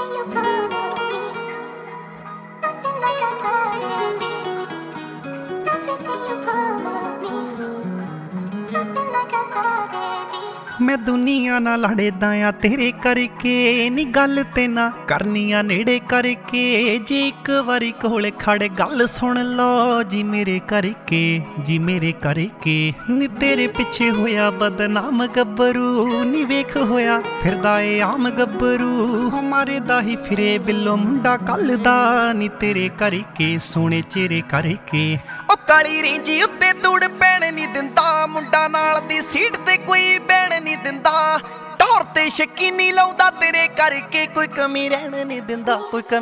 मैं दुनिया ना लड़दा आ तेरे करके नी गल ते ना करनिया नेड़े करके जे एक बारी कोले खड़े गल सुन लो जी मेरे करके नी तेरे पिछे होया बदनाम गब्बरू नी वेख होया फिरदा ए आम गब्बरू हमारे दा ही फिरे बिल्लो मुंडा कल दा नी तेरे करके सोने चेहरे करके ओ काली रेंजी उत्ते तूड़ पैण नी दिंदा मुंडा नाल दी सीट ते कोई बैण नी दिंदा टौर ते शक्की नी लाउंदा तेरे करके कोई कमी रहण नी दिंदा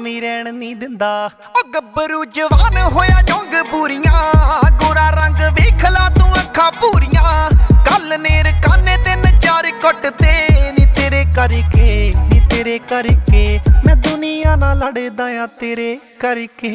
ओ गब्बरू जवान होया जोंग पूरियां गोरा रंग वेख ला तू अखां पूरियां कल नेर काने ते नचार कुटते नी तेरे करके मैं दुनिया नाल लड़दा आ तेरे करके।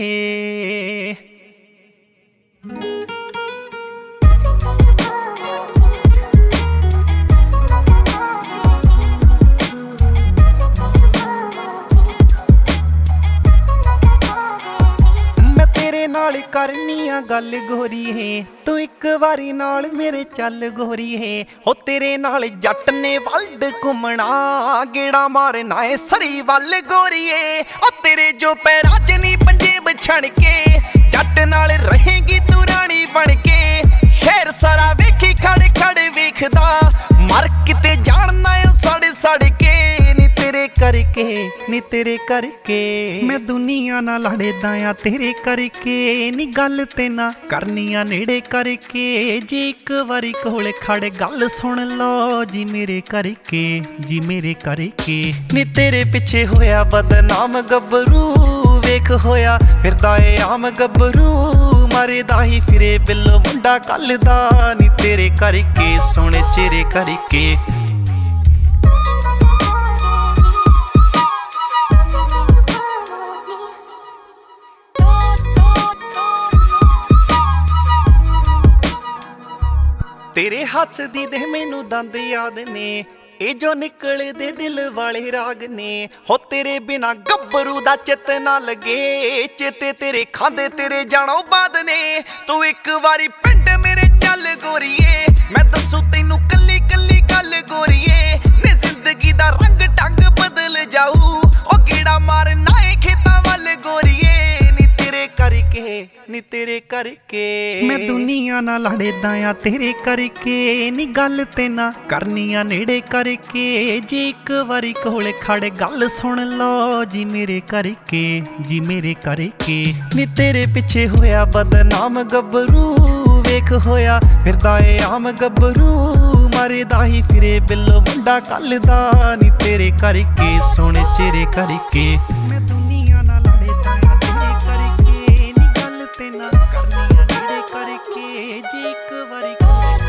नाल करनी आ गल गोरी है तू एक बारी नाल मेरे चल गोरी है हो तेरे नाल जट ने वल्ड घुमना गेड़ा मारना है सरी वल गोरी है ओ तेरे जो पैरां च नी पंजेब छण के जट नाल रहेगी तू रानी बन के शहर सारा वेखी खड़ खड़ वेखदा मर किते जानना है सड़ के नी तेरे करके मैं दुनिया ना लड़दा आ तेरे करके नी गल ते ना करनिया नेड़े करके जे एक बारी कोले खड़े गल सुन लो जी मेरे करके नी तेरे पिछे होया बदनाम गब्बरू वेख होया फिरदा ए आम गब्बरू मारे दा ही फिरे बिल्लो मुंडा कल दा नी तेरे करके सोने चेहरे करके। तेरे हसदी दे मैनू दंद याद ने ए जो निकले दे दिल वाले राग ने हो तेरे बिना गब्बरू दा चित ना लगे चेते तेरे खांदे तेरे जानो बाद ने तू एक बारी पिंड मेरे चल गोरीए मैं दसू तैनू कली कली गल गोरीए ने जिंदगी दा रंग ढंग बदल जाऊ ओ गेड़ा मारना है खेतां वल गोरीए नी तेरे करके मैं दुनिया ना लड़दा आ तेरे करके नी गल ते ना करनिया नेड़े करके जे एक बारी कोले खड़े गल सुन लो जी मेरे करके नी तेरे पिछे होया बदनाम गब्बरू वेख होया फिरदा ए आम गब्बरू मारे दा ही फिरे बिल्लो मुंडा कल दा नी तेरे करके सोने चेहरे करके। मैं दुनिया ना लड़दा आ तेरे करके नी गल ते ना करनिया नेड़े करके जे एक बारी